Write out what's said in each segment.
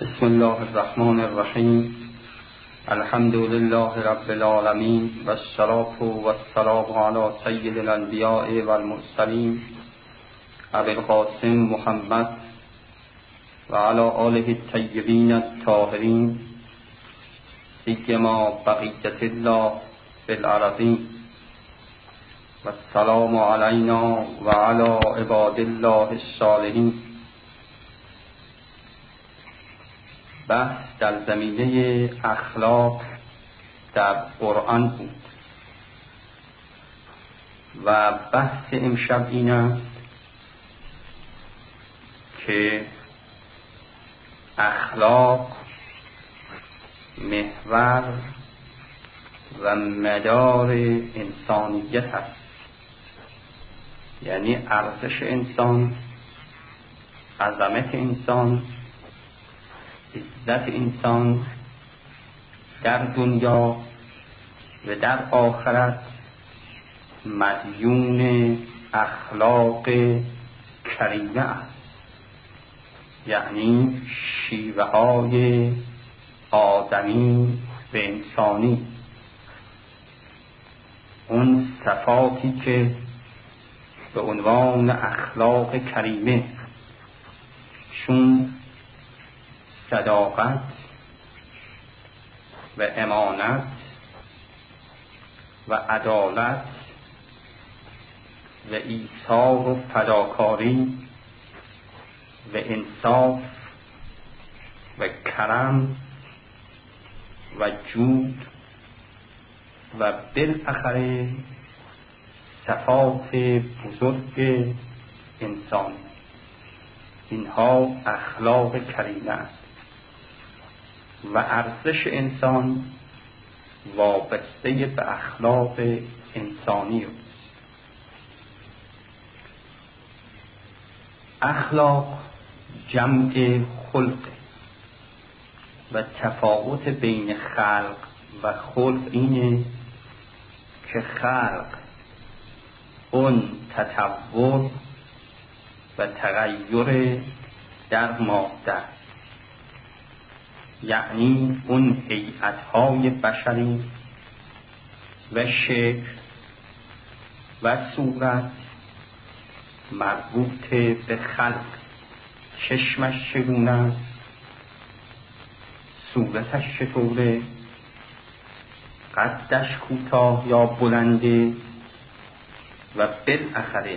بسم الله الرحمن الرحیم. الحمد لله رب العالمین و الصلاة و السلام علی سید الانبیاء و المرسلین ابی القاسم محمد و علی آله الطیبین الطاهرین سیما بقیة الله فی الارضین و السلام علینا و علی عباد الله الصالحین. بحث در زمینه اخلاق در قرآن بود و بحث امشب این است که اخلاق محور و مدار انسانیت است، یعنی ارزش انسان، عظمت انسان، عزت انسان در دنیا و در آخرت مدیون اخلاق کریمه است، یعنی شیوه های آدمی و انسانی، اون صفاتی که به عنوان اخلاق کریمه چون صداقت و امانت و عدالت و ایثار و فداکاری و انصاف و کرم و جود و بالاخره صفات بزرگ انسان، اینها اخلاق کریمه است و ارزش انسان وابسته به اخلاق انسانی است. اخلاق جمع خلق و تفاوت بین خلق و خلق اینه که خلق اون تطور و تغییر در ماده، یعنی اون هیئت‌های بشری و شکل و صورت مربوط به خلق، چشمش چگونه است، صورتش چطوره، قدش کوتاه یا بلنده و بالاخره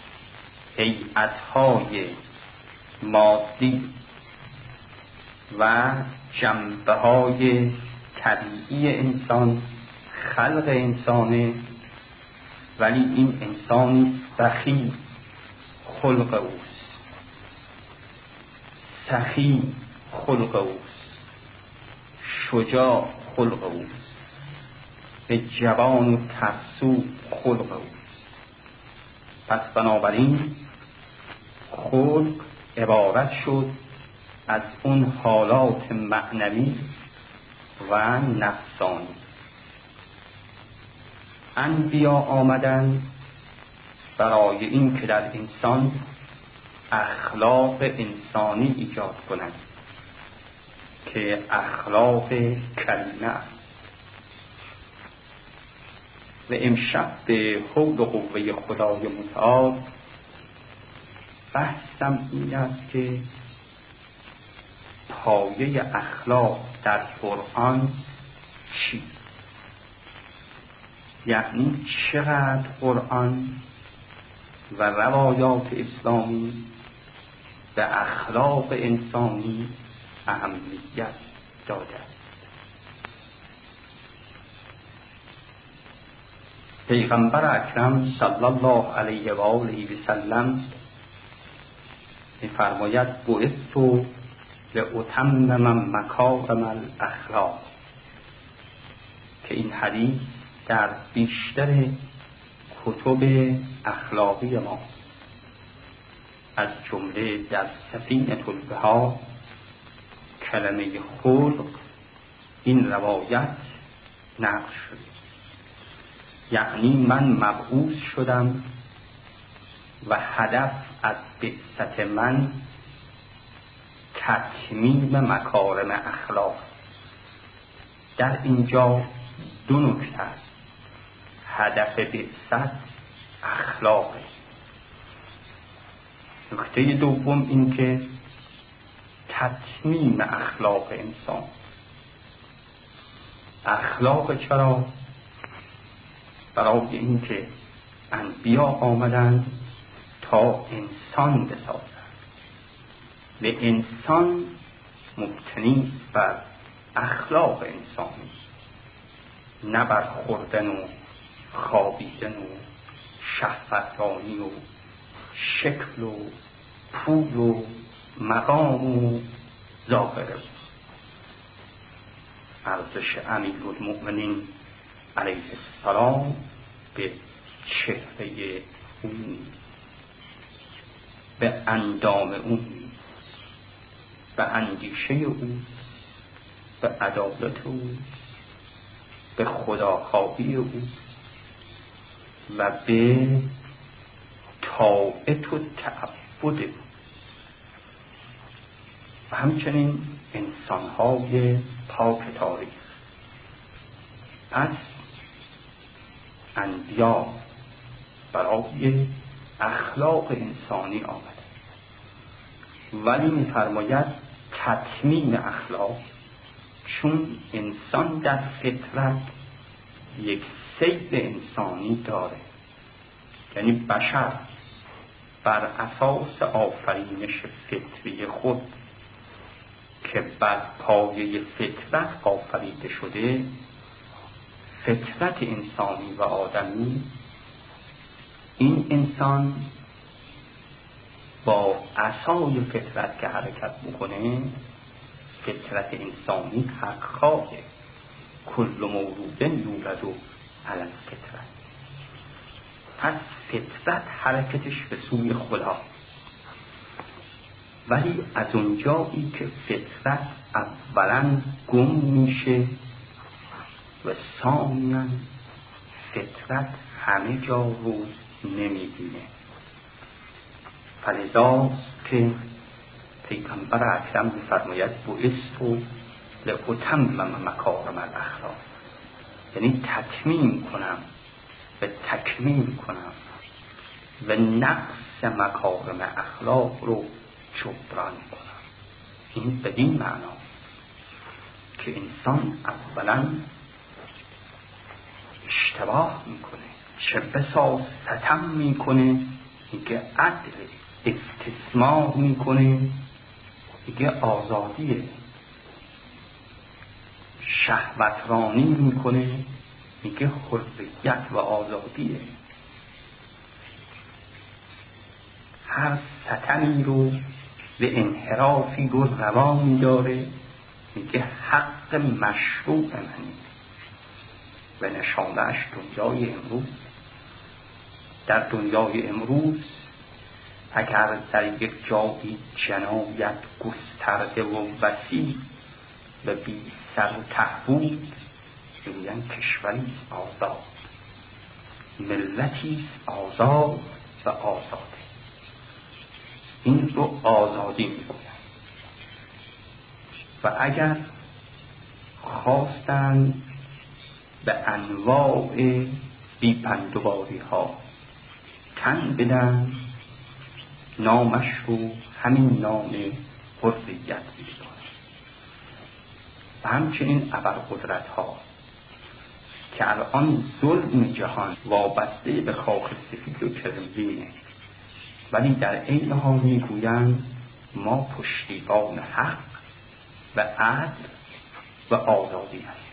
هیئت‌های مادی و جنبه‌های طبیعی انسان، خلق انسانه، ولی این انسان بخیل خلق اوست، سخی خلق اوست، شجاع خلق اوست، به جوان و ترسو خلق اوست. پس بنابراین خلق عبارت شد از اون حالات معنوی و نفسانی. انبیا آمدن برای این که در انسان اخلاق انسانی ایجاد کنند که اخلاق کریمه است. و امشب به حول و قوه خدای متعال بحثم این است که پایه اخلاق در قرآن چیست، یعنی چقدر قرآن و روایات اسلامی به اخلاق انسانی اهمیت داده است. پیغمبر اکرم صلی الله علیه و آله و سلم می‌فرماید بعثت لأتمم مکارم الاخلاق، که این حدیث در بیشتر کتب اخلاقی ما از جمله در سفینة البحار کلمه خلق این روایت نقل شده، یعنی من مبعوث شدم و هدف از بعثت من تتمیم مکارم اخلاق. در اینجا دو نکته است. هدف بعثت اخلاقه. نکته دوم این که تتمیم اخلاق انسان. اخلاق چرا؟ برای اینکه انبیا آمدند تا انسان بسازند و انسان مبتنی بر اخلاق انسانی، نه بر خوردن و خوابیدن و شهوترانی و شکل و پول و مقام و ظاهره. ارزش امیرالمؤمنین علیه السلام به چهره او، به اندام او، به اندیشه او، به عدالت او، به خداخواهی او و به طاعت و تعبد او و همچنین انسان‌های پاک تاریخ. پس انبیا برای اخلاق انسانی آمده، ولی می‌فرماید تتمیم اخلاق، چون انسان در فطرت یک سیر انسانی داره، یعنی بشر بر اساس آفرینش فطری خود که بر پایه فطرت آفریده شده، فطرت انسانی و آدمی، این انسان با اسای فطرت که حرکت میکنه، فطرت انسانی حق خواهه. کل مولود یولد علی الفطرت. پس فطرت حرکتش به سوی خدا، ولی از اونجایی که فطرت اولا گم میشه و ثانیاً فطرت همه جا رو نمیبینه، فلذاست که پیغمبر اکرم می‌فرماید بعثت لأتمم مکارم الاخلاق، یعنی تتمیم کنم و تکمیل کنم و نقص مکارم اخلاق رو جبران کنم. این بدین معنا که انسان اولا اشتباه میکنه، چه بسا ستم میکنه، میگه عدل، استثمار میکنه، میگه آزادیه، شهوترانی میکنه، میگه حریت و آزادیه. هر ستمی رو به انحرافی رو روا میداره، میگه حق مشروع منی و نشانهش دنیای امروز. در دنیای امروز اگر در یک جایی جنایت گسترده و وسیع و بی سر و ته بود، میگن کشوری آزاد، ملتی آزاد و آزاده. این رو آزادی میگوین. و اگر خواستن به انواع بی‌پندوباری ها تن بدن، نامش رو همین نام حریت می‌دونن. و همچنین ابرقدرت ها که الان ظلم جهان وابسته به خاک سفید و کرملینه، ولی در عین حال میگویند ما پشتیبان حق و عدل و آزادی هستیم.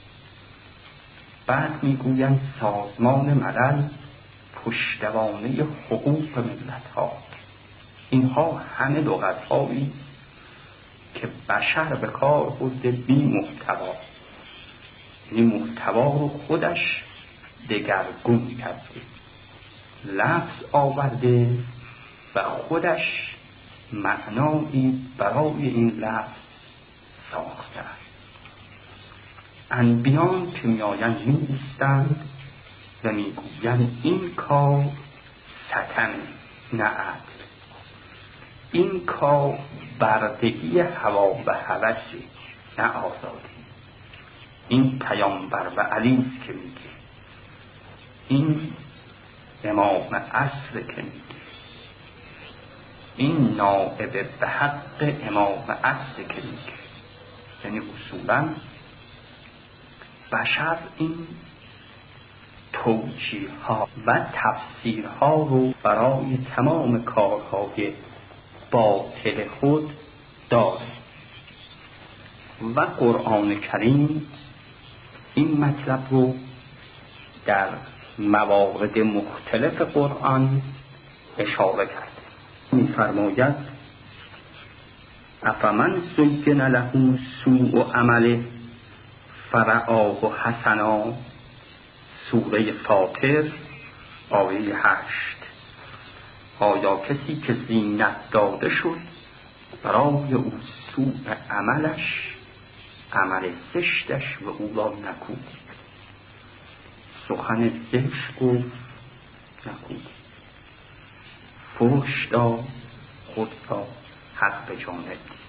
بعد میگویند سازمان ملل پشتوانه حقوق ملت ها. اینها همه لغت هایی که بشر به کار برده بی محتوا، یعنی محتوا رو خودش دگرگون کرده، لفظ آورده و خودش معنایی برای این لفظ ساخته است. انبیان که میآیند می‌ایستند و میگویند این کار ستم نه عدل، این کار بردگی هوا و هوسه، نه آزادی. این پیامبر و علی است که میگه، این امام عصر که میگه، این نائب به حق امام عصر که میگه. یعنی اصولا بشر این توجیه ها و تفسیر ها رو برای تمام کارهای باطل خود داره و قرآن کریم این مطلب رو در موارد مختلف قرآن اشاره کرده. می‌فرماید افمن زین له سوء عمله فرآه حسنا، سوره فاطر آیه 8. آیا کسی که زینت داده شد برای او سوء عملش، عمل زشتش و او را نکوهید، سخن زشت گفت نکوهید، فحش داد خود را حق به جانب دید،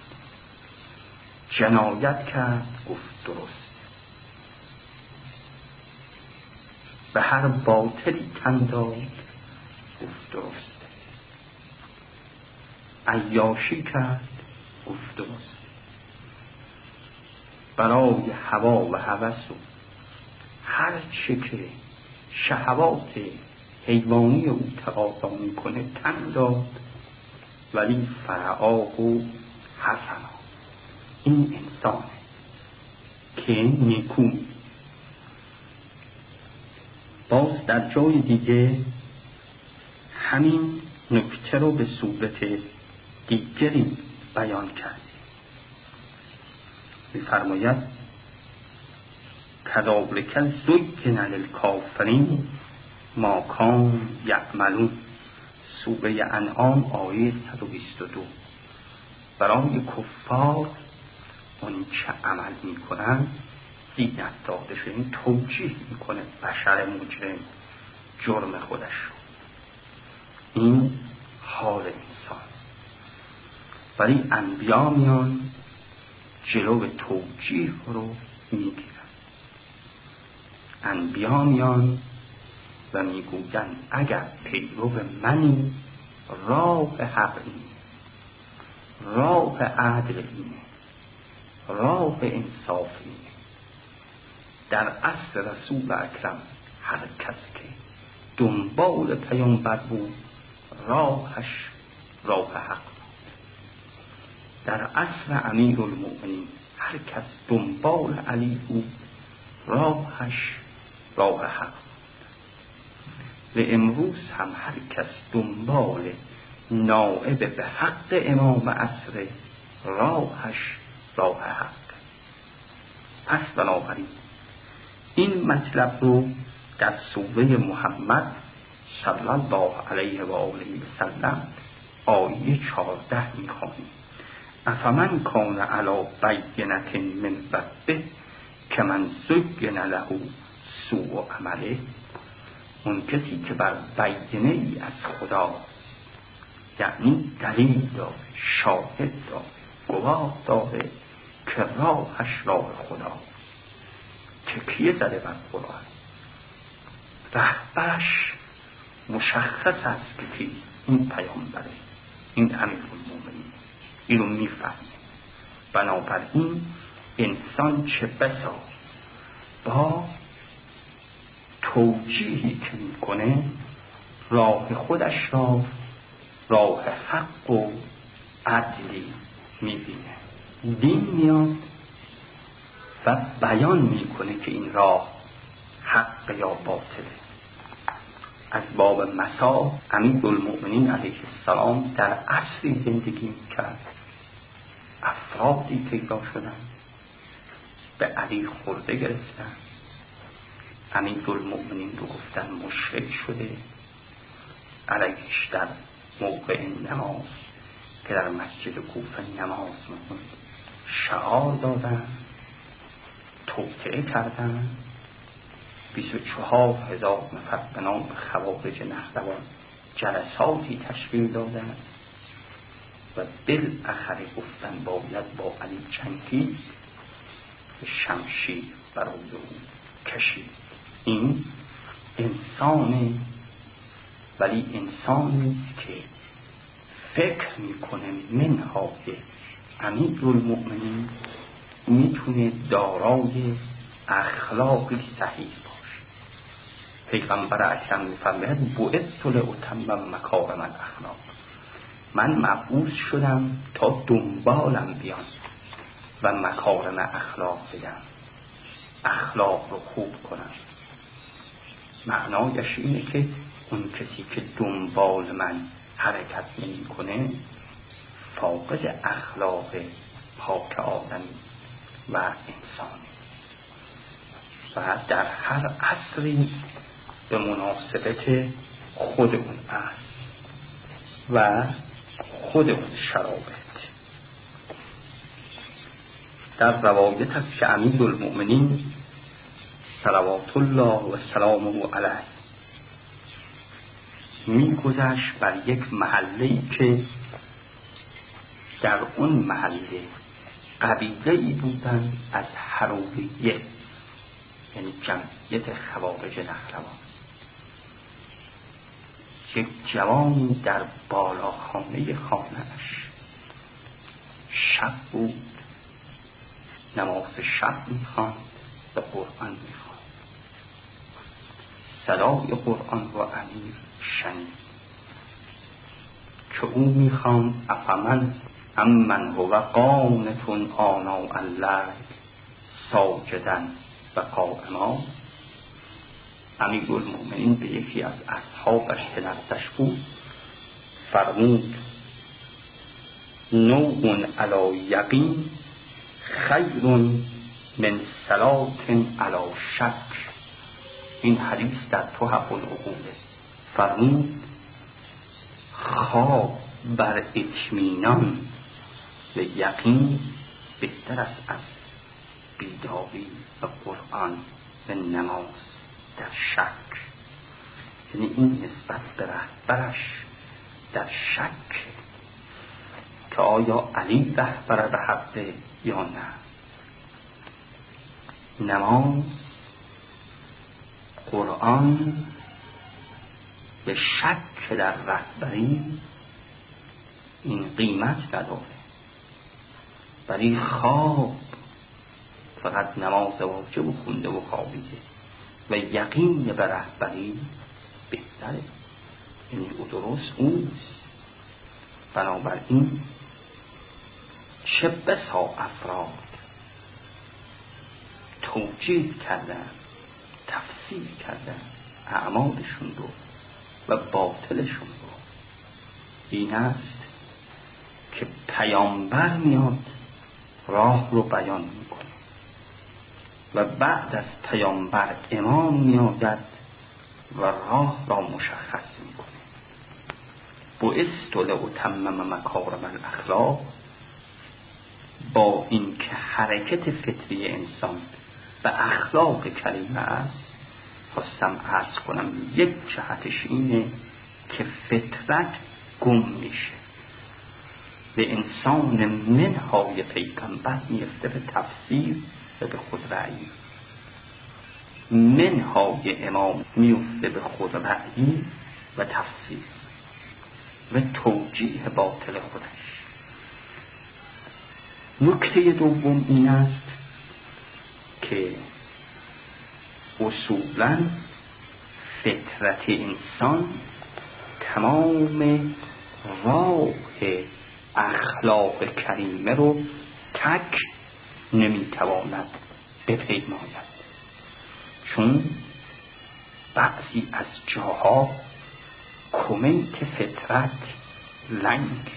جنایت کرد گفت درست، به هر باطلی تن داد گفت درست، عیاشی کرد گفت درست، برای هوا و هوس و هر چه که شهوات حیوانی او تقاضا میکنه تن داد، ولی فرعاه و حسنا، این انسان که نیکو. باز در جای دیگه همین نکته رو به صورت دیگری بیان کرد. می‌فرماید کذالک زین للکافرین ما کانوا یعملون، سوره انعام آیه 122. برای کفار اون چه عمل میکنن زینت داده شده، این توجیه میکنه بشر مجرم جرم خودش رو. این حال انسان، ولی انبیا میان جلو توجیه رو میگیرن. انبیا میان و میگوین اگر پیرو منی راه حق اینه، راه عدل اینه، راه انصاف اینه. در عصر رسول اکرم هر کس که دنبال پیامبر بود راهش راه حق بود. در عصر امیرالمؤمنین هر کس دنبال علی بود راهش راه حق بود. و امروز هم هر کس دنبال نائب به حق امام عصر راهش راه حق. پس بنابراین این مطلب رو در سوره محمد صلی الله علیه و آله و سلم آیه 14 میخوانیم. افمن کان علی بینة من ربه کمن زین له سوء عمله، اون کسی که بر بینه ای از خدا، یعنی دلیل داره، شاهد داره، گواه داره که راهش راه خدا، تکیه زده بر قرآن، رهبرش مشخص است که کیست، این پیامبره، این امیرالمومنین، اینو میفهمه. بنابراین انسان چه بسا با توجیهی که میکنه راه خودش را راه حق و عدلی میبینه. دین میاد و بیان میکنه که این راه حق یا باطله. از باب مسا امیرالمؤمنین علیه السلام در عصری زندگی میکرد، افرادی پیدا شدن به علی خورده گرفتن، امیرالمؤمنین رو گفتن مشرک شده، علیهش در موقع نماز که در مسجد کوفه نماز میخوند شعار دادن، توطئه کردن. 24,000 نفر به نام خوارج نهروان جلساتی تشکیل دادن و بالاخره گفتن باید با علی جنگید، شمشیر برای او کشید. این انسانه، ولی انسانی که فکر میکنه منهای امیرالمؤمنین میتونه دارای اخلاقی صحیح باشه. پیغمبر اکرم میفرماید بعثت لاتمم مکارم الاخلاق، من مبعوث شدم تا دنبالم بیان و مکارم اخلاق بدم، اخلاق رو خوب کنم. معنایش اینه که اون کسی که دنبال من حرکت نمی کنه فاقد اخلاق پاک آدمی و انسانی و در هر عصری به مناسبت خود اون عصر و خود اون شرایط. در روایت است که امیرالمؤمنین صلوات الله و سلامه علیه میگذشت بر یک محله‌ای که در اون محله قبیله‌ای بودن از حروریه، یعنی جمعیت خوارج نخروان. یک جوانی در بالاخانه خانه‌اش شب بود، نماز شب میخواند و قرآن میخواند. صدای قرآن و امیر شنید که او میخواند افمن امن هو قانت آناء اللیل ساجدا و قائما. امیرالمؤمنین به یکی از اصحابش که نزدش بود فرمود نوع علی یقین خیر من صلات علی شک. این حدیث در تحف العقوله. فرمود خواب بر اطمینان و یقین بهتر است از بیداری و قرآن و نماز در شک. یعنی این نسبت به رهبرش در شک که آیا علی رهبر به حقه یا نه. نماز، قرآن به شک در رهبری این قیمت نداره، ولی خواب فقط نماز واجب و خونده و خوابیده و یقین به رهبری بهتره، یعنی او درست اوست. بنابراین چه بسا افراد توجیه کردن، تفسیر کردن اعمالشون رو و باطلشون رو. این است که پیامبر میاد راه رو بیان میکنه و بعد از پیامبر امام میآید و راه را مشخص میکنه. بعثت لاتمم مکارم الاخلاق، با این که حرکت فطری انسان به اخلاق کریمه است، خواستم عرض کنم یک جهتش اینه که فطرت گم میشه به انسان منهای پیغمبر میفته به تفسیر و به خود رأیی، منهای امام میفته به خود رأیی و تفسیر و توجیه باطل خودش. نکته دوم این است که اصولاً فطرت انسان تمام راه اخلاق کریمه رو تک نمیتواند بپیماید، چون بعضی از جاها کمیت فطرت لنگ.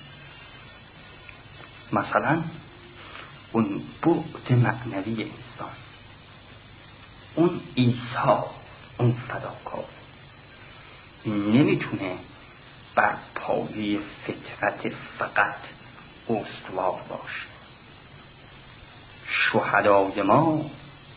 مثلا اون بعد معنوی انسان، اون عیسی، اون فداکار نمیتونه بر پایه فطرت فقط استوار باشه. شهدای ما،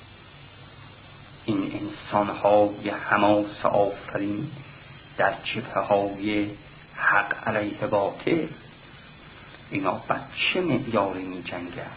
این انسان‌های حماس آفرین در جبهه‌های حق علیه باطل، اینا بر چه معیاری می جنگن؟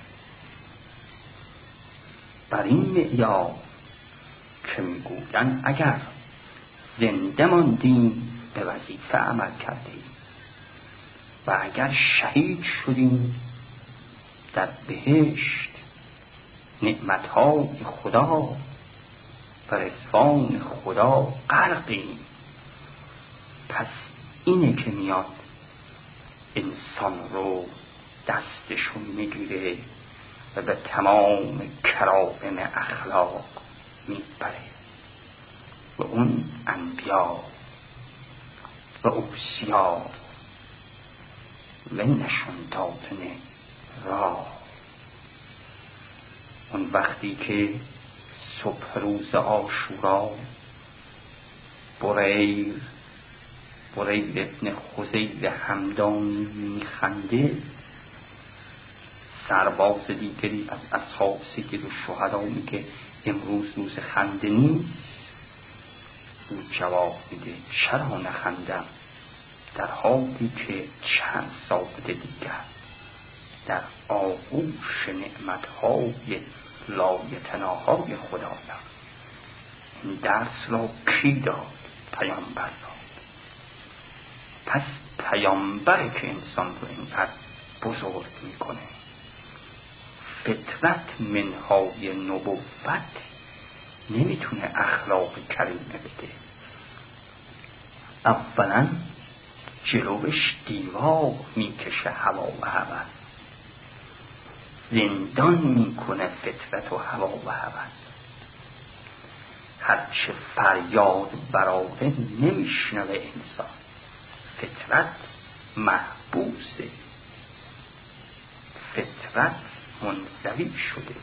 بر این معیار که می گوین اگر زنده ماندیم به وظیفه عمل کردیم و اگر شهید شدیم در بهشت نعمتهای خدا و رضوان خدا غرقیم. پس اینه که میاد انسان رو دستشون میگیره و به تمام کرائم اخلاق میبره و اون انبیا و اوصیا و نشون دادن راه. اون وقتی که صبح روز عاشورا بریر ابن خزیل همدانی میخنده، سرباز دیگری از اصحاب سید و شهدا میگه امروز روز خنده نیست. او جواب میده چرا نخندم، در حالی که چند ساعت دیگر در آغوش نعمتهای لایتناهای خدایم. این درس را کی داد؟ پیامبر داد. پس پیامبره که انسان رو اینقدر بزرگ میکنه. فطرت منهای نبوت نمیتونه اخلاق کریمه بده. اولا جلوش دیوار میکشه هوا و هوس، زندان میکنه فطرت و هوا و هوس. هرچه فریاد براره نمیشنوه انسان. فطرت محبوسه، فطرت منزوی شده،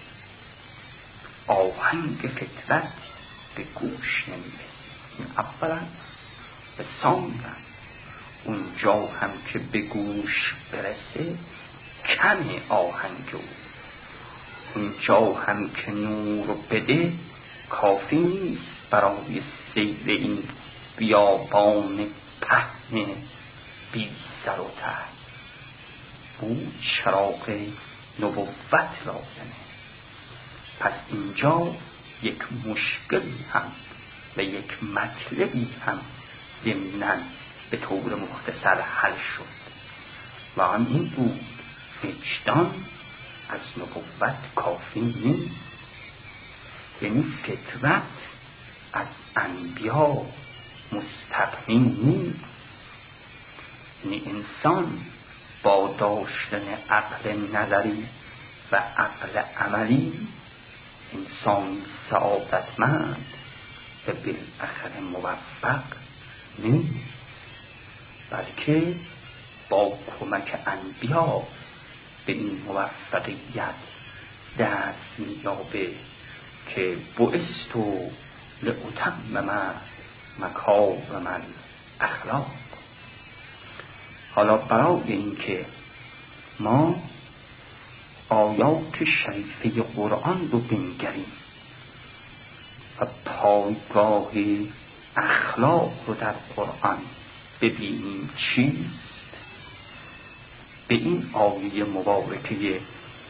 آهنگ فطرت به گوش نمیرسه. اولا به ثانیا اونجا هم که به گوش برسه کم آهنگ او، اونجا هم که نور بده کافی نیست برای سیر این بیابان پهن بی سر و ته. او چراغ نبوت لازمه. پس اینجا یک مشکلی هم و یک مطلبی هم ضمناً به طور مختصر حل شد و آن این بود وجدان از نبوت کافی نیست. یعنی فطرت از انبیا مستغنی نیست. یعنی انسان با داشتن عقل نظری و عقل عملی انسان سعادتمند و بالاخره موفق نیست، بلکه با کمک انبیا به این موفقیت دست می‌یابه که بعثت لأتمم مکارم الاخلاق. حالا برای این که ما آیات شریفه قرآن رو بنگریم و پایگاه اخلاق رو در قرآن ببینیم چیست، به این آیه مبارکه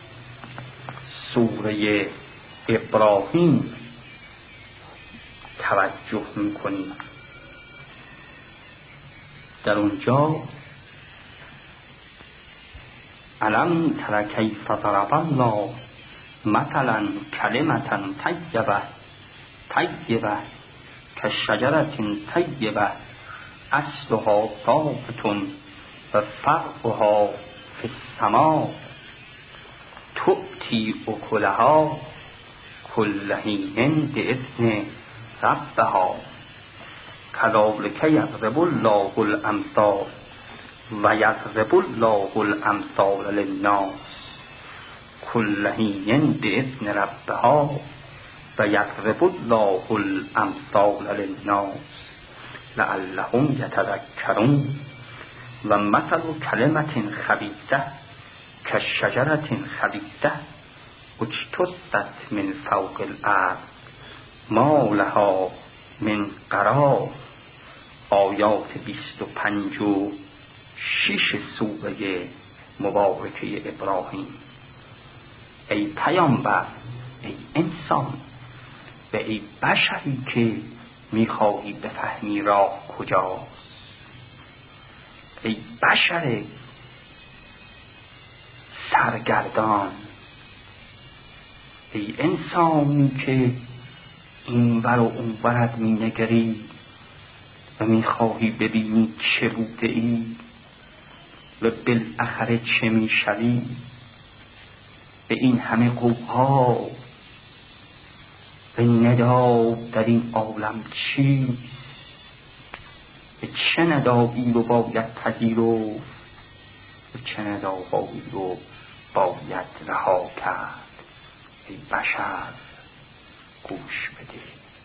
سوره ابراهیم توجه میکنیم. در اونجا الم تر کیف ضرب الله مثلا کلمة طیبة کشجرة طیبة اصلها ثابت و فرعها فی السماء تؤتی اکلها کل حین بإذن ربها کذلک یضرب الله الامثال و یضرب الله الامثال للناس کل حین بإذن ربها و یضرب الله الامثال للناس لعلهم یتذکرون و مثل کلمة خبیثة کشجرة خبیثة اجتثت من فوق الارض ما لها من قرار. آیات 25 و 6 سوره مبارکه ابراهیم: ای پیامبر، ای انسان و ای بشری که میخواهی بفهمی راه کجاست، ای بشر سرگردان، ای انسانی که این ور و اون ورت مینگری و میخواهی ببینی چه بوده ای و بالاخره چه میشوی. به این همه قوقا و ندا در این عالم چیست؟ به چه ندایی رو باید پذیرفت و چه ندایی رو باید رها کرد؟ ای بشر گوش بده.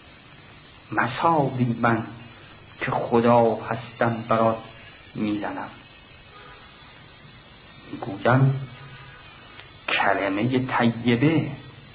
مثالی من که خدا هستم برات میزنم، میگویم کلمه طیبه،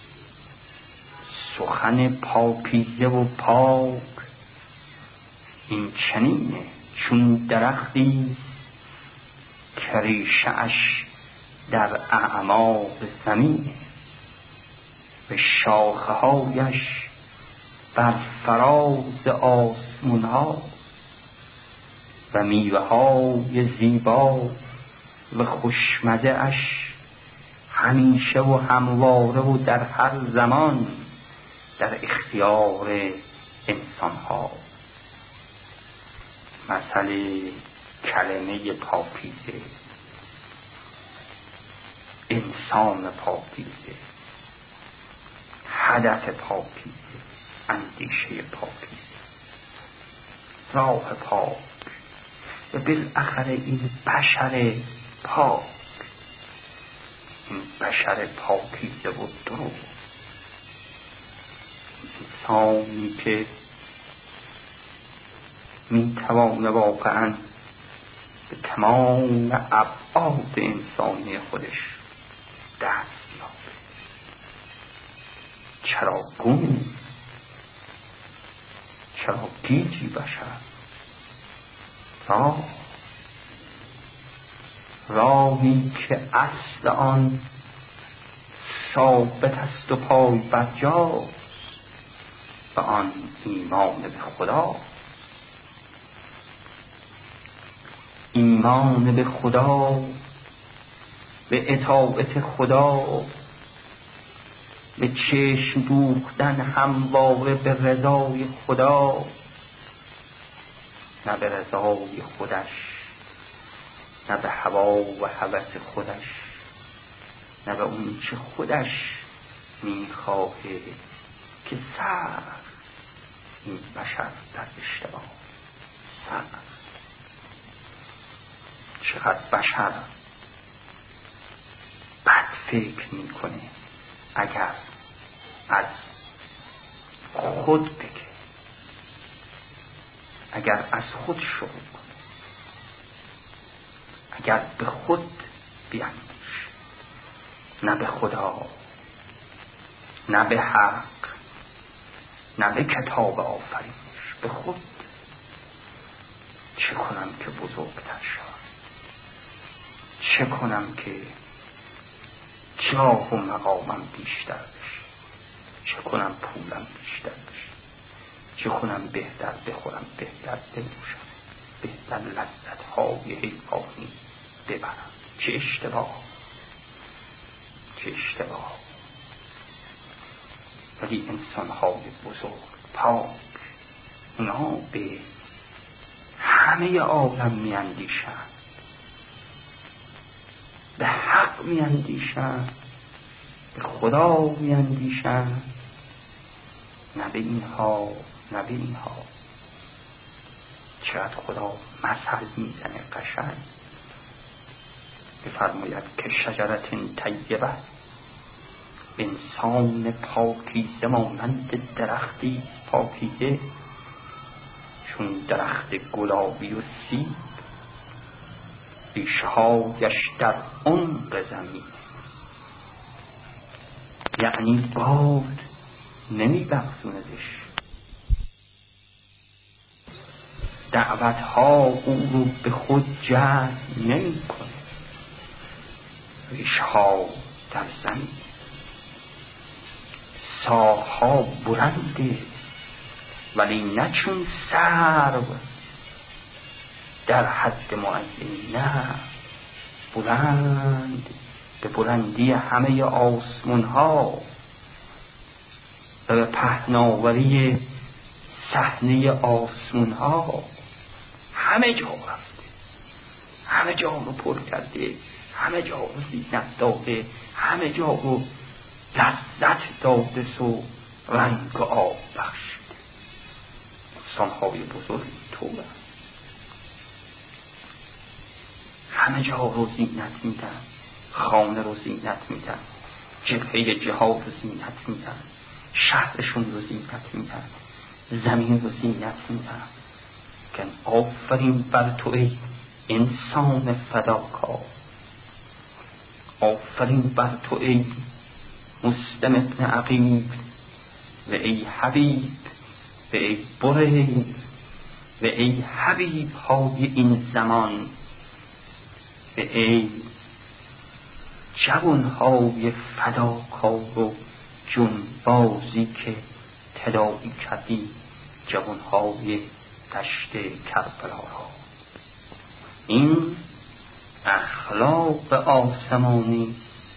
سخن پاکیزه و پاک، این چنینه چون درختی که ریشه اش در اعماق زمینه و شاخه هایش بر فراز آسمون ها و میوه های زیبا و خوشمزه اش همیشه و همواره و در هر زمان در اختیار انسان ها. مثل کلمه پاکیزه، انسان پاکیزه، هدف پاکیزه، اندیشه پاکیزه، راه پاک و بالاخره این بشر پاک، این بشر پاکیزه و درست، انسانی که میتوانه واقعا به تمام ابعاد انسانی خودش دست یابه. چرا گونی؟ چرا گیجی بشر؟ راهی که اصل آن ثابت است و پای برجاست و آن ایمان به خدا، ایمان به خدا، به اطاعت خدا، به چشم دوختن همواره به رضای خدا، نه به رضای خودش، نه به هوا و هوس خودش، نه به اون چه خودش میخواهه که سر این بشر در اشتباه سر. چقدر بشر بد فکر میکنه اگر از خود بگه، اگر از خود شروع کنه، اگر به خود بیاندیش، نه به خدا، نه به حق، نه به کتاب آفرینش، به خود. چه کنم که بزرگتر شد؟ چه کنم که جاه و مقامم بیشتر بشه؟ چه کنم پولم بیشتر بشه؟ چه کنم بهتر بخورم، بهتر بنوشم، بهتر لذت های حیوانی ببرم؟ چه اشتباه، چه اشتباه. ولی انسان های بزرگ پاک، اونا به همه عالم می اندیشند، به حق می اندیشند، به خدا می اندیشند، نه به اینها، نه به اینها. چقدر خدا مثل میزنه قشنگ، بفرماید که شجرت طیبه، انسان پاکیزه مانند درختی پاکیزه، چون درخت گلابی و سیب، ریشه‌هایش در عمق زمین، یعنی باد نمی بخزوندش، دعوتها او رو به خود جذب نمی کنه، ریش‌ها در زمین، ساق‌ها بلنده ولی نه چون سرو در حد معین، نه بلند به بلندی همه آسمان‌ها و به پهناوری صحنه آسمان‌ها. همه جا رفته، همه جا رو پر کرده، همه جا رو زینت داده، همه جا رو لذت داده و رنگ آب بخشیده. انسان‌های بزرگ طوره، همه جا رو زینت میدن، خانه رو زینت میدن، جبهه جهاد رو زینت میدن، شهرشون رو زینت میدن، زمین رو زینت میدن. که آفرین بر تو ای انسان فداکار، آفرین بر تو ای مسلم ابن عقیل و ای حبیب و ای برهی و ای حبیب های این زمان و ای جوان های فداکار و جنبازی که تداعی کردی جوان های دشت کربلا را. این اخلاق آسمانی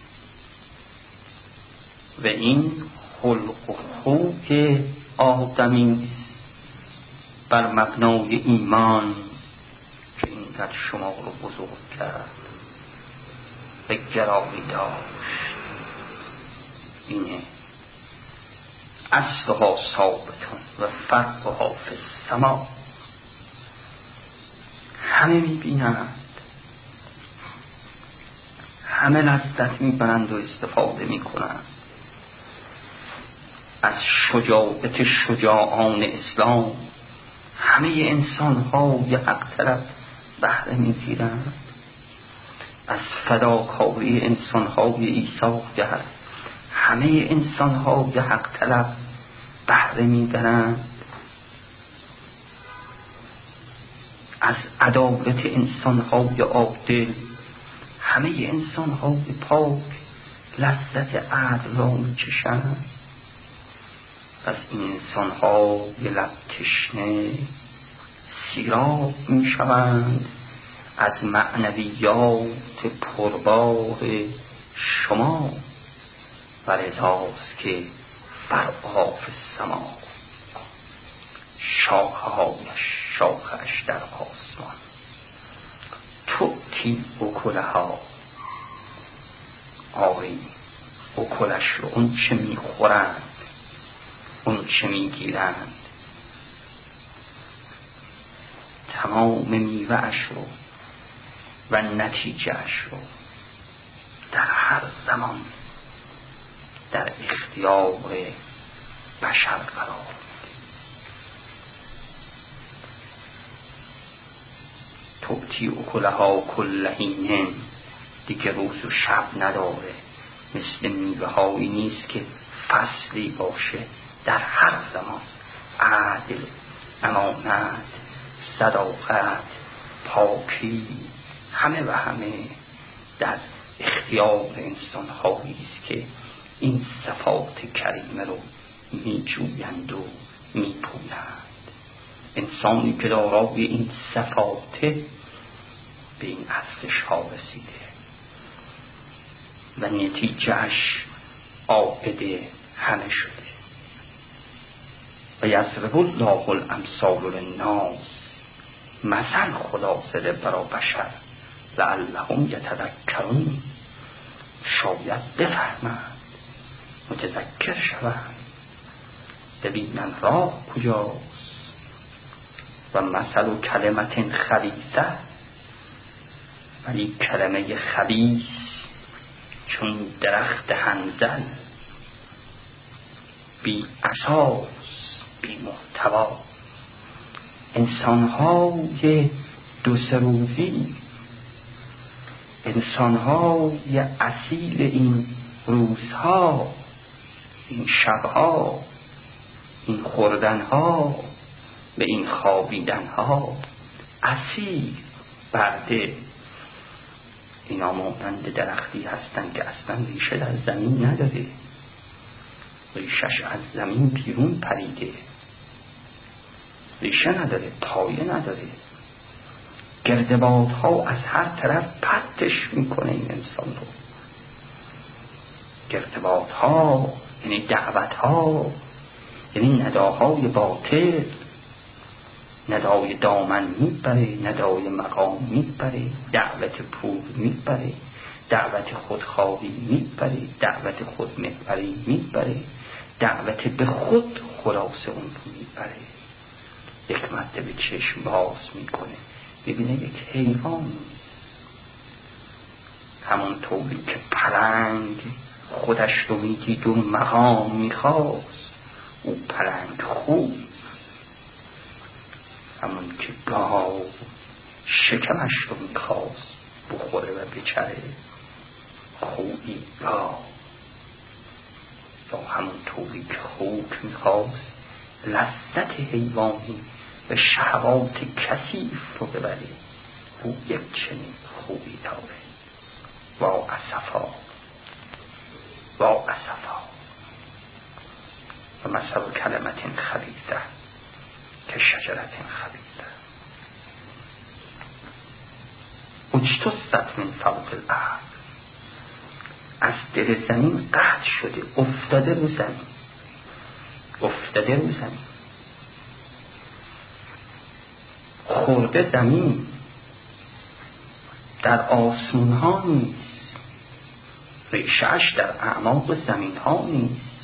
و این خلق و خوی آدمی بر مبنای ایمان که اینقدر شما رو بزرگ کرد و گرامی داشت. اینه اصلها ثابتون و فرقها فی السما. همه میبینند، همه لذت میبرند و استفاده میکنند از شجاعت شجاعان اسلام. همه انسان ها ی حق طلب بهره میگیرند از فداکاری انسان های عیسی جهر. همه انسان ها ی حق طلب بهره میبرند از عدالت انسان های عادل. همه انسان های پاک لذت عدل را میچشند. از این انسان ها ی لب تشنه سیراب میشوند از معنویات پربار شما. و رضاست که فرقاف السما، شاخه‌اش در آسمان. توتی اکلها، آری اکلش رو، اون چه میخورند، اون چه میگیرند، تمام میوه‌اش رو و نتیجه‌اش رو در هر زمان در اختیار بشر قرار میده. توتی اکلها کل حین، دیگه روز و شب نداره. مثل میوه هایی نیست که فصلی باشه، در هر زمان عدل، امانت، صداقت، پاکی، همه و همه در اختیار انسان هایی است که این صفات کریمه رو میجویند و میپویند. انسانی که دارای این صفاته به این ارزش ها رسیده و نتیجهش عائد همه شده. و یضرب الله الامثال للناس، مثل خدا زده برای بشر لعلهم یتذکرون، شاید بفهمند، متذکر شوند، ببینن راه کجاست. و مثل کلمت خبیثه، ولی کلمه خبیث چون درخت حنظل، بی اساس، بی محتوا. انسان‌های دو سه روزی، انسان‌های اصیل این روزها، این شبها، این خوردنها و این خوابیدنها، اصیل برده اینا مانند درختی هستند که اصلا ریشه در زمین نداره، ریشش از زمین بیرون پریده، ریشه نداره، پایه نداره. گردبادها از هر طرف پرتش میکنه این انسان رو. گردبادها یعنی دعوتها، یعنی نداهای باطل. ندای دامن میبره، ندای مقام میبره، دعوت پول میبره، دعوت خودخواهی میبره، دعوت خودمحوری میبره، دعوت به خود خلاص اون رو میبره. یک مرتبه چشم باز میکنه، ببینه یک حیوان، همون طوری که پلنگ خودش رو میدید و مقام میخواست، او پلنگ خوب، همون که گاو شکمش رو میخواست بخوره و بچره، خوبی گاو. یا همون طوری که خوک میخواست لذت حیوانی و شهوات کثیف رو ببره، او یک چنین خوبی داره. وا اسفا، وا اسفا. و مثل کلمت خبیثه که شجرت خبیثه اجتثت من فوق الارض، از دل زمین قطع شده، افتاده رو زمین، افتاده رو زمین، خورده زمین، در آسمون ها نیست، ریشه‌اش در اعماق زمین ها نیست،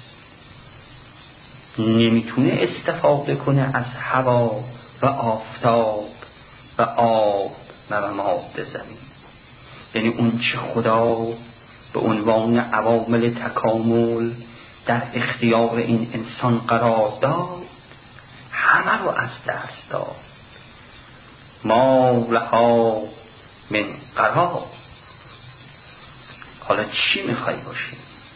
نمیتونه استفاده کنه از هوا و آفتاب و آب و مواد زمین. یعنی اون چه خدا به عنوان عوامل تکامل در اختیار این انسان قرار داد، همه رو از دست داد. ما لها من قرار. حالا چی میخوای باشی؟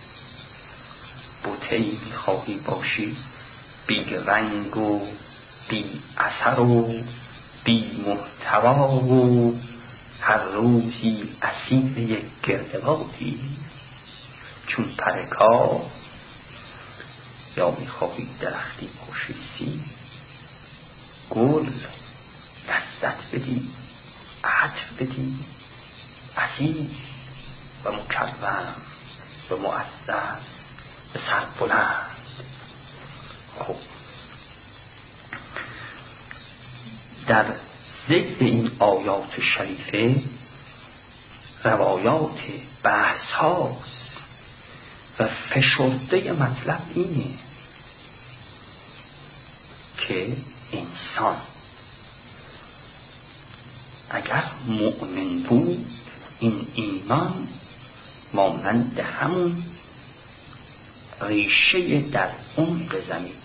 بوتهی میخواهی باشی بی رنگ و بی اثر و بی محتوا و هر روزی اسیر یک گردبادی چون پرکار، یا میخواهی درختی باشی سی گل لذت بدی، عطر بدی، عزیز و مکرم و معزز و سربلند. خب در ذکر این آیات شریفه روایات بحث هاست و فشرده مطلب اینه که انسان اگر مؤمن بود، این ایمان مانند همون ریشه در عمق زمین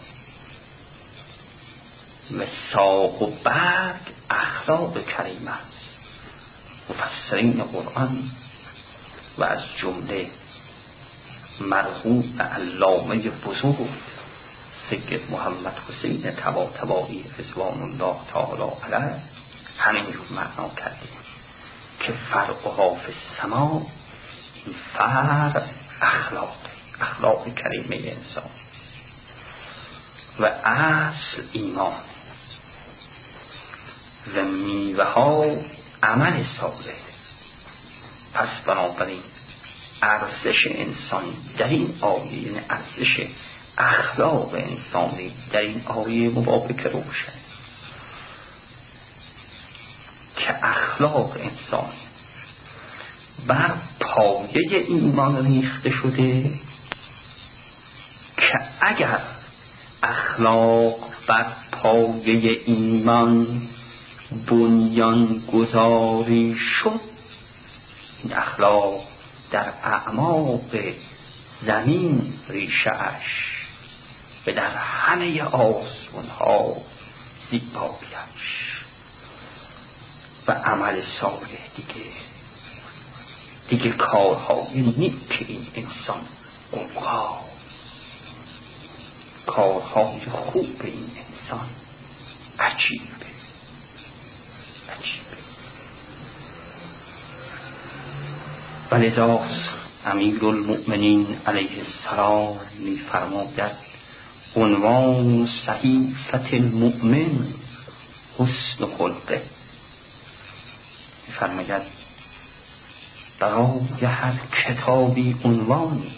و ساق و برگ اخلاق کریم است. مفسرین قرآن و از جمله مرحوم علامه بزرگ سید محمد حسین طباطبایی رضوان الله تعالی علیه همین جور معنا کردیم که فرعها فی السما، این فرع اخلاق کریمه انسان و اصل ایمان و میوه ها عمل صالح. پس بنابراین ارزش انسانی در این آیه، یعنی ارزش اخلاق انسانی در این آیه مبارک روشن که اخلاق انسان بر پایه ایمان ریخته شده، که اگر اخلاق بر پایه ایمان بنیان گذاری شد، این اخلاق در اعماق زمین ریشه‌اش و در همه آسمان ها زیبایی‌اش و عمل صالح دیگه کارهای نیک این انسان قوقا، کارهای خوب این انسان عجیبه. ولذاست امیرالمؤمنین علیه السلام می‌فرماید عنوان صحیفة المؤمن حسن خلقه. می‌فرماید برای هر کتابی عنوانی.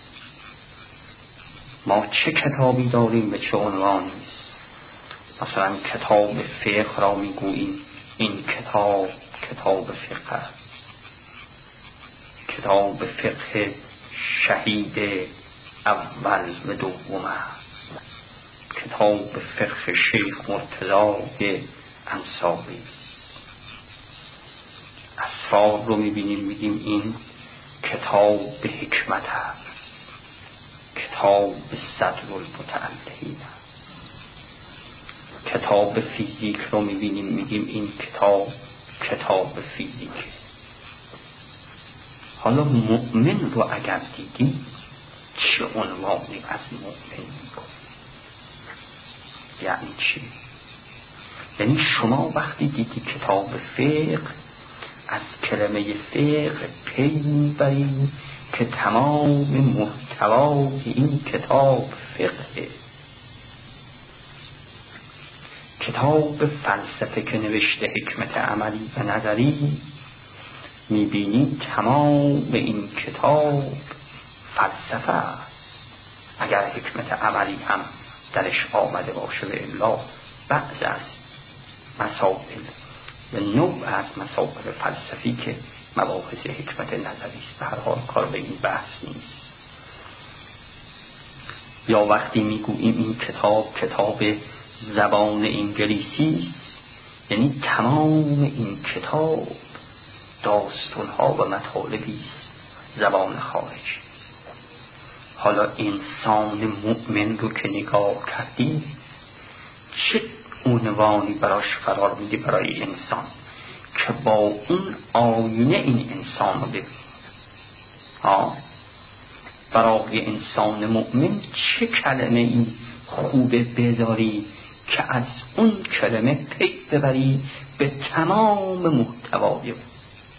ما چه کتابی داریم به چه عنوانی؟ مثلا کتاب فقه را میگوییم این کتاب فقه است، کتاب فقه شهید اول و دوم است، کتاب فقه شیخ مرتضی انصاری. اسرار رو میبینیم میگیم این کتاب حکمت است، کتاب صدر المتعلهین است. کتاب فیزیک رو میبینیم میگیم این کتاب فیزیک. حالا مؤمن رو اگر دیدیم چه عنوانی از مؤمن میکنیم؟ یعنی چی؟ یعنی شما وقتی دیدی کتاب فقه، از کلمه فقه پی میبرید که تمام محتوای این کتاب فقه. کتاب فلسفه که نوشته حکمت عملی و نظری، میبینید تمام این کتاب فلسفه است. اگر حکمت عملی هم درش آمده باشه و الا بعض از مسائل و نوع از مسائل فلسفی که مباحث حکمت نظری است. به هر حال کار به این بحث نیست. یا وقتی میگوییم این کتاب زبان انگلیسی است، یعنی تمام این کتاب داستان‌ها و مطالبی است زبان خارجی. حالا انسان مؤمن رو که نگاه کردیم چه عنوانی براش قرار میده برای انسان که با اون آینه این انسان رو ببینیم؟ برای انسان مؤمن چه کلمه این خوبه بذاری که از اون کلمه پی ببری به تمام محتوای اون.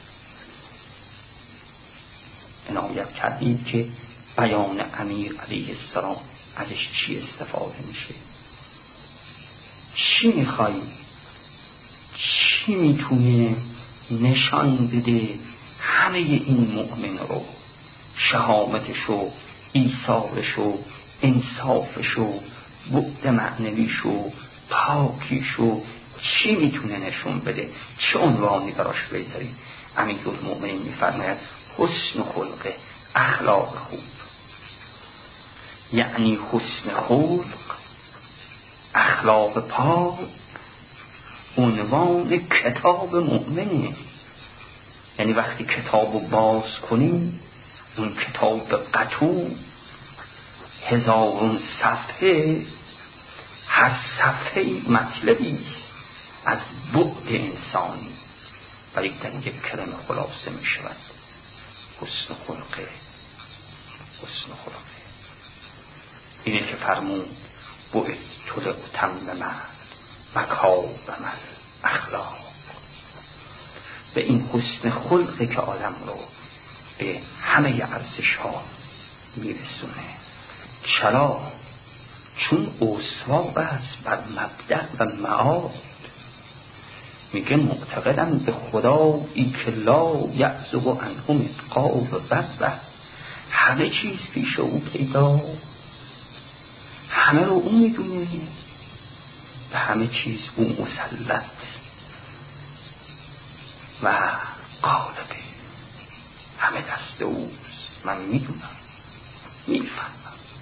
عنایت کردید که بیان امیر علیه السلام ازش چی استفاده میشه، چی میخوایی، چی میتونه نشان بده همه این مؤمن رو، شهامتشو، ایثارشو، انصافشو، بعد معنویشو، پاکیشو، چی میتونه نشون بده، چه عنوانی براش بذاریم؟ امیرالمؤمنین میفرماید حسن خلقه، اخلاق خوب. یعنی حسن خلق، اخلاق پاک عنوان کتاب مؤمنه. یعنی وقتی کتابو باز کنیم، اون کتاب قطوع 1000 صفحه، هر صفحه مطلبی از بعد انسانی، ولی در یک کلمه خلاصه می شود حسن خلقه. حسن خلقه اینه که فرمود بعثت لأتمم مکارم الاخلاق. به این حسن خلقه که آدم رو به همه ارزش ها میرسونه. چرا؟ چون اسواب است بر مبدأ و معاد. میگه معتقدم به خدایی که لا یعزب عنه مثقال ذره، همه چیز پیش او پیدا، همه رو او میدونه، به همه چیز او مسلط و غالبه، همه دست اوست. من میدونم، میفهمم.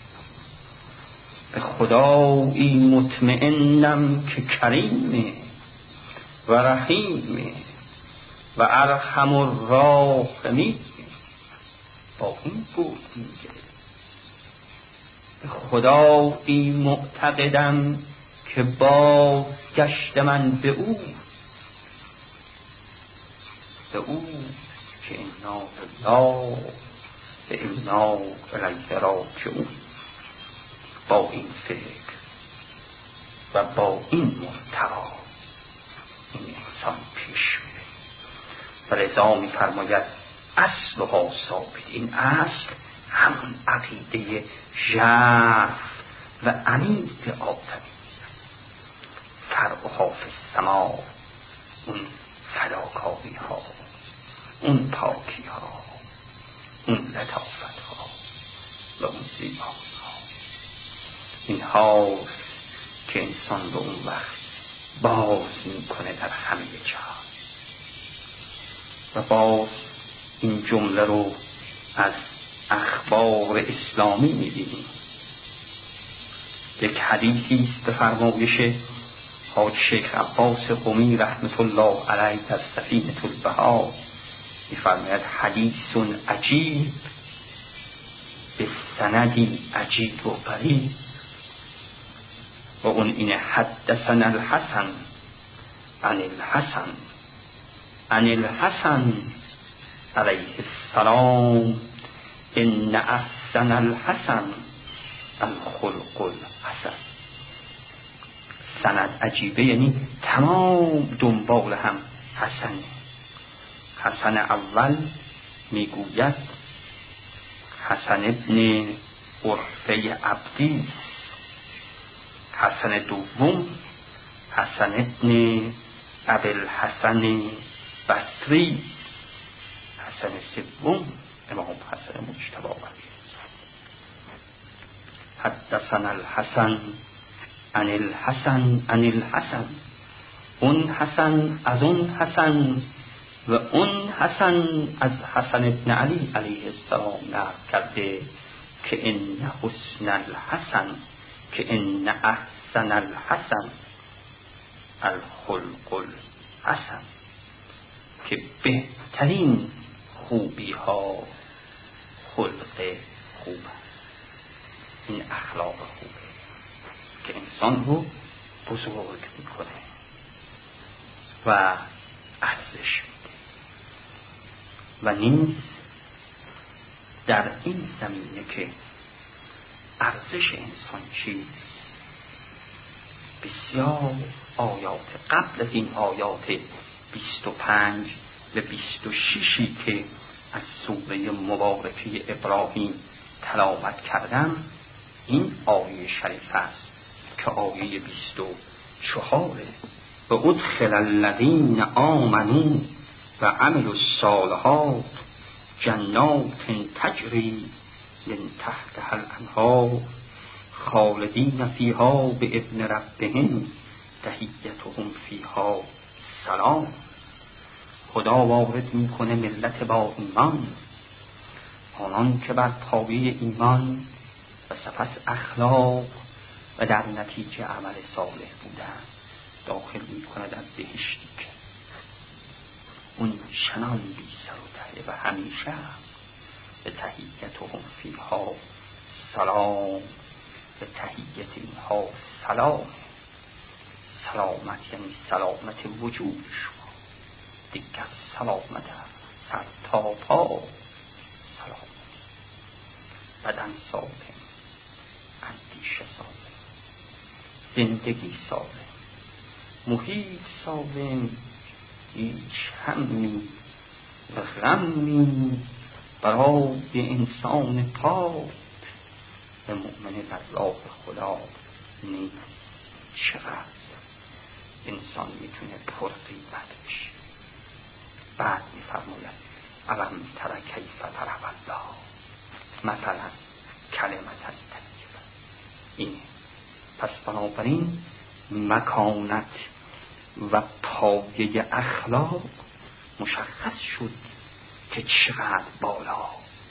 به خدایی مطمئنم که کریمه و رحیمه و ارحم الراحمین. با این بود میگه به خدایی معتقدم که بازگشت من به او که انا لله و انا الیه راجعون. با این فکر و با این محتوا این انسان پیش میره. و لذا می‌فرماید اصلها ثابت. این اصل همون عقیده ژرف و عمیق آدمی است. فرعها فی السما، اون فداکاری ها، اون پاکی ها، اون لطافت ها و اون زیبایی ها، این هاست که انسان به اون وقت باز میکنه در همه جهان. و باز این جمله رو از اخبار اسلامی می‌بینیم. یک حدیثی است به فرمایش حاج شیخ عباس قمی رحمت الله علیه در سفینة البحار می‌فرماید حدیث عجیب به سندی عجیب و غریب، و اون اینه: حدثنا الحسن عن الحسن عن الحسن علیه السلام ان احسن الحسن الخلق الحسن. سند عجیبه یعنی تمام دنبال هم حسن. حسن اول میگوید حسن ابن عرفه عبدی، حسن دوم حسن ابن ابوالحسن بصری، حسن سوم امام حسن مجتبی. حدثنا الحسن عن الحسن عن الحسن، اون حسن از اون حسن و اون حسن از حسن ابن علی علیه السلام نقل کرده که ان حسن الحسن که ان احسن الحسن الخلق الحسن، که بهترین خوبی ها خلق خوب، این اخلاق خوبه که انسان رو بزرگ میکنه و ارزش میده. و نیز در این زمینه که ارزش انسان چیست، بسیار آیات قبل از این آیات 25 و 26 که از سوره مبارکه ابراهیم تلاوت کردم، این آیه شریف است که آیه 24 و ادخل الذین آمنوا و عملوا الصالحات جنات تجری من تحتها الانهار خالدین فیها باذن ربهم تحیتهم فیها سلام. خدا وارد میکنه ملت با ایمان، آنان که بر پایه ایمان و سپس اخلاق و در نتیجه عمل صالح بودن داخل میکنه در بهشتی که اون چنان بی سر و ته و همیشه به تحیتهم فیها سلام، به تحیت اینها سلام. سلامت یعنی سلامت وجود شما، دیگر سلامت سر تا پا سلام. بدن سالم، اندیشه سالم، زندگی سالم، محیط سالم، هیچ همی و غمی برای انسان پاک و مؤمن در راه خدا نیست. چقدر انسان میتونه پر قیمت بشه. بعد میفرماید الم تر کیف ضرب الله مثلا کلمة طیبة. اینه. پس بنابراین مکانت و پایه اخلاق مشخص شد که چقدر بالا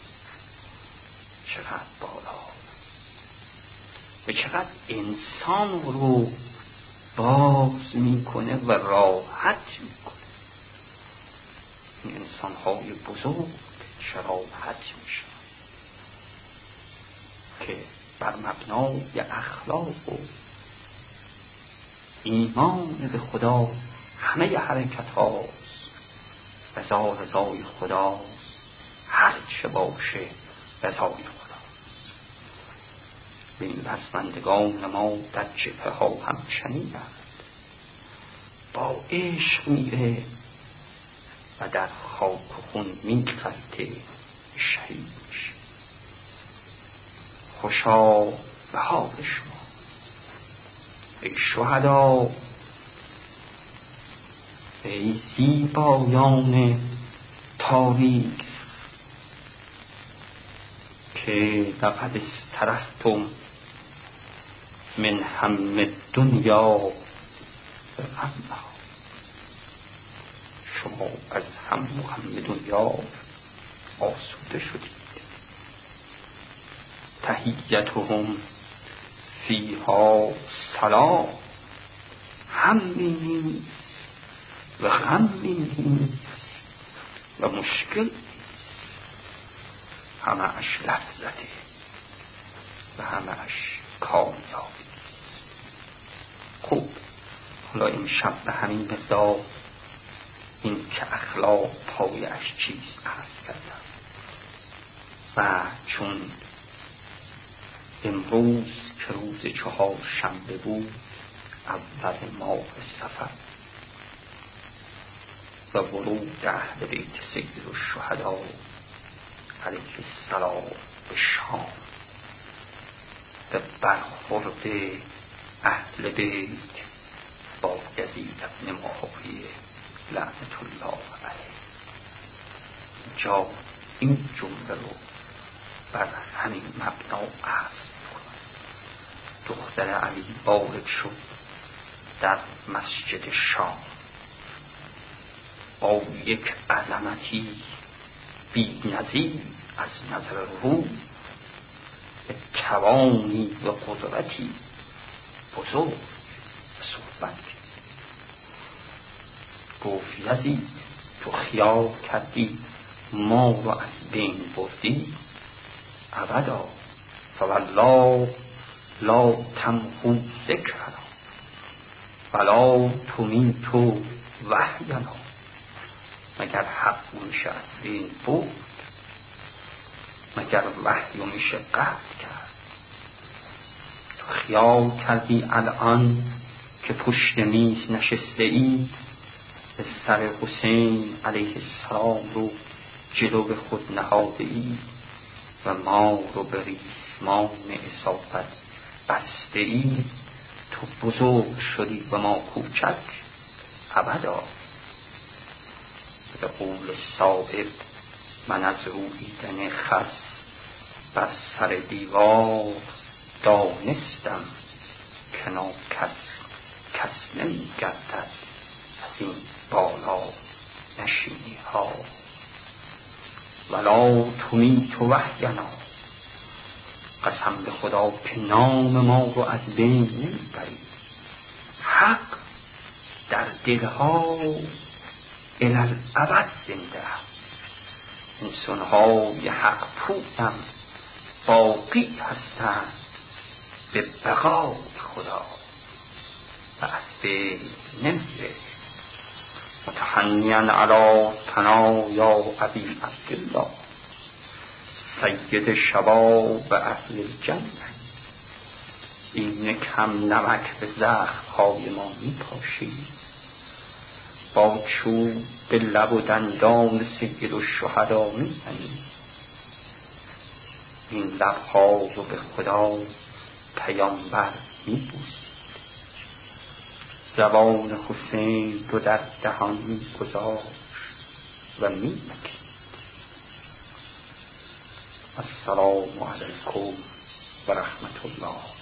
و چقدر انسان رو باز میکنه و راحت میکنه. این انسان های بزرگ چه راحت میشه که بر مبنای اخلاق و ایمان به خدا همه حرکت هاست. رضای خداست، هر چه باشه رضای خدا. به این رسمندگان ما در جبهه ها همچنین است. با عشق میره و در خاک و خون می غلطه شهیدش. خوشا به حال شما ای شهدا، ای زیبایان تاریخ، که لقد استرحتم من هم دنیا به غمها. شما از هم و غم دنیا آسوده شدید. تحیتهم فیها سلام، همی نیست و غمی نیست و مشکل، همه اش لذته و همه اش کامیابی. خوب، حالا امشب به همین مقدار این که اخلاق پایش چیست عرض کردم. و چون امروز که روز 4 شنبه بود، اول ماه صفر و ورود اهل بیت سید الشهدا علیه السلام به شام و برخورد اهل بیت با یزید بن معاویه لعنت الله علیه، جا این جمله رو بر همین مبنا عرض می‌کنم. دختر علی وارد شد در مسجد شام با یک عظمتی بی نظیر از نظر روح، به توانی و قدرتی بزرگ صحبت گفت: یزید، تو خیال کردی ما رو از بین بردی؟ ابدا، فوالله لا تمحو ذکرنا ولا تمیت وحینا. مگر حق میشه از بین برد؟ مگر وحی میشه قطع کرد؟ تو خیال کردی الان که پشت میز نشسته ای، به سر حسین علیه السلام رو جلو خود نهاده ای و ما رو به ریسمان اصابت بسته ای؟ تو بزرگ شدی و ما کوچک؟ ابدا. به قول صاحب، من از رویدن خس بر سر دیوار دانستم که کس نمی گردد از این بالا نشینی ها. ولا تمیت وحینا، قسم به خدا که نام ما رو از بین نمیبری. حق در دلها الالابد زنده است. انسان‌های حق پویم باقی هستند به بقای خدا و از بین نمیره. متحنیاً علی ثنایا ابی عبدالله سید شباب اهل الجنه. این کم نمک به زخم‌های ما می‌پاشید، با چوب به لب و دندان سید الشهدا می‌زنید. این لب‌ها رو به خدا پیامبر می‌بوسید. زبان حسین رو در دهان می‌گذاشت و می‌مکید. السلام علیکم و رحمت الله.